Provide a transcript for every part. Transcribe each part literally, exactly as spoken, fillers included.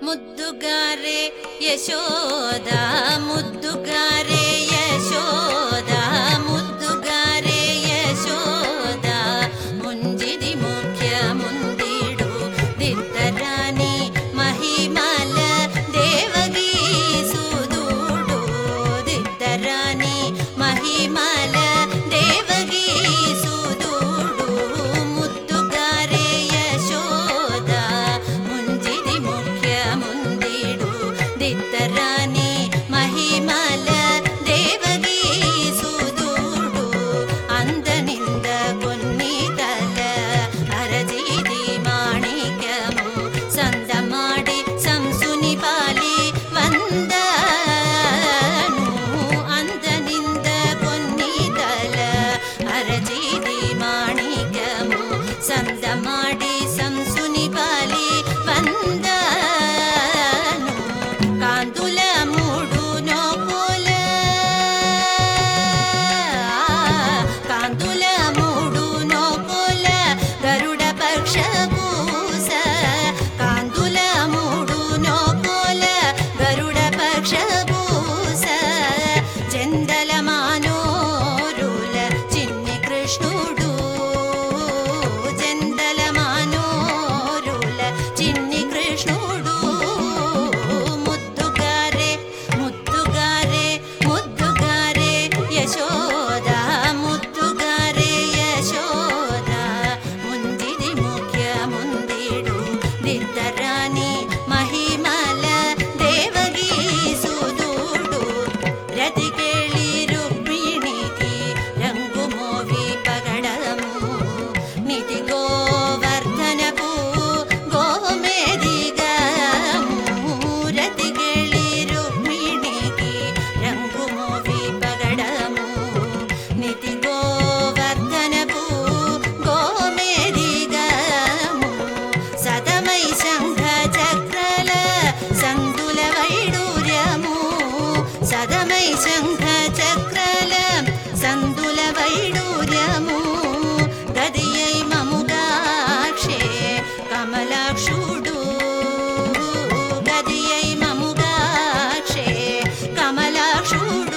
ముద్దుగారే యశోద ముద్దుగారే యశోద ముద్దుగారే యశోద ముంజిది ముఖ్య ముందిడు దిద్దరాని మహిమల దేవగీ సుదుడు దిద్దరాని మహిమల దేవగీ సుదుడు ముద్దుగారే యశోద ముంజిది ముఖ్య ముందిడు దిద్దరాని మహిమల దేవగీ సుదుడు అందనింద కొన్ని తల అరజిది మాణిక్యము సందమాడి సంసుని పాలి వందను అందనింద కొన్ని తల అరజిది మాణిక్యము సందమాడి సంసుని పాలి వందను కాంతుల మూడు నోపుల కాంతుల మూడు నోపుల గరుడ పక్ష పూస కాంతుల మూడు నోపుల గరుడ పక్ష పూస జందల మానోరుల చిన్ని కృష్ణుడు జందల మానోరుల చిన్ని కృష్ణుడు ముద్దుగారే ముద్దుగారే ముద్దుగారే యశోద ముద్దుగారే యశోద ముంజిది ముఖ్య ముందిడు దిద్దరాని మహిమల దేవగీ సుదుడు రతికేళి రుక్మిణికి రంగు మోవి పగడము నిధి గోవర్ధనపు గోమేదిగము రతికేళి రుక్మిణికి రంగు మోవి పగడము నిధి గోవర్ధనపు గోమేదిగము సదమై శంఖ చక్రల సందుల వైడూర్యము సదమై శంఖ చక్రల సందుల వైడూర్యము గదియై మముగాక్షే కమలాక్షుడు గదియై మముగాక్షే కమలాక్షుడు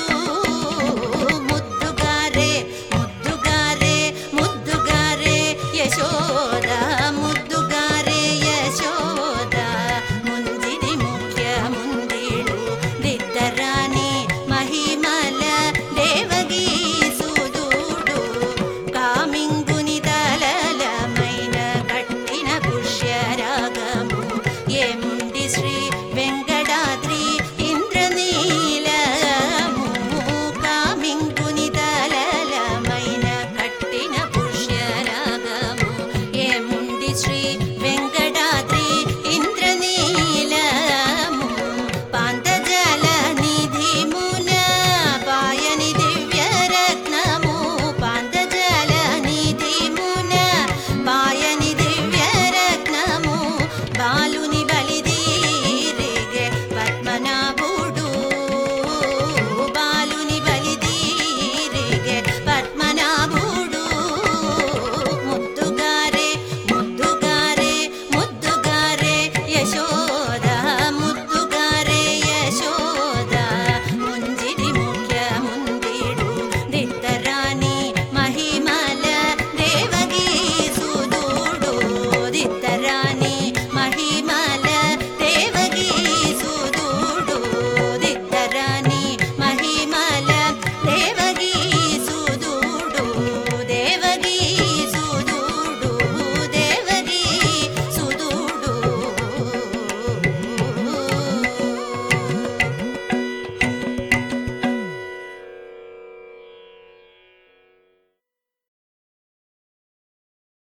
ముద్దుగారే ముద్దుగారే ముద్దుగారే యశోద